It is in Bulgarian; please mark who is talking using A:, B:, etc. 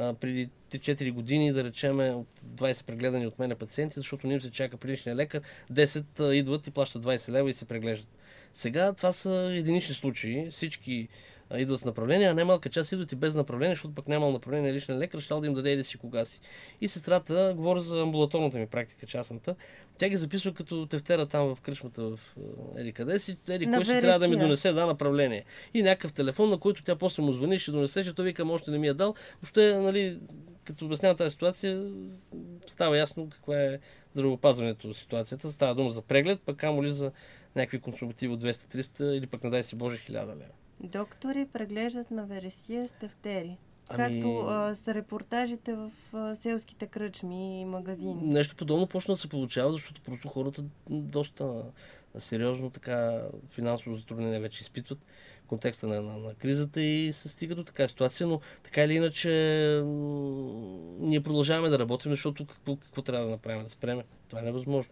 A: преди 3-4 години, да речем, от 20 прегледани от мене пациенти, защото не им се чака при личния лекар, 10 идват и плащат 20 лева и се преглеждат. Сега това са единични случаи. Всички идват с направление, а немалка част идват и без направление, защото пък нямал направление личен лекар, ще да им даде еди си кога си. И сестрата, говоря за амбулаторната ми практика, частната, тя ги записва като тефтера там в кръчмата в еди къде си, еди кой ще трябва да ми донесе направление. И някакъв телефон, на който тя после му звъни, ще донесе, че той вика, още не ми е дал. Въобще, нали, като обяснява тази ситуация, става ясно каква е здравеопазването ситуацията. Става дума за преглед, пък камо ли за някакви консумативи от 200-300 или пък, не дай си Боже, 1000 лева.
B: Доктори преглеждат на вересия с тефтери. Както са репортажите в селските кръчми и магазини.
A: Нещо подобно почна да се получава, защото просто хората доста сериозно така финансово затруднение вече изпитват в контекста на кризата и се стига до така ситуация, но така или иначе ние продължаваме да работим, защото какво трябва да направим? Да спреме? Това е невъзможно.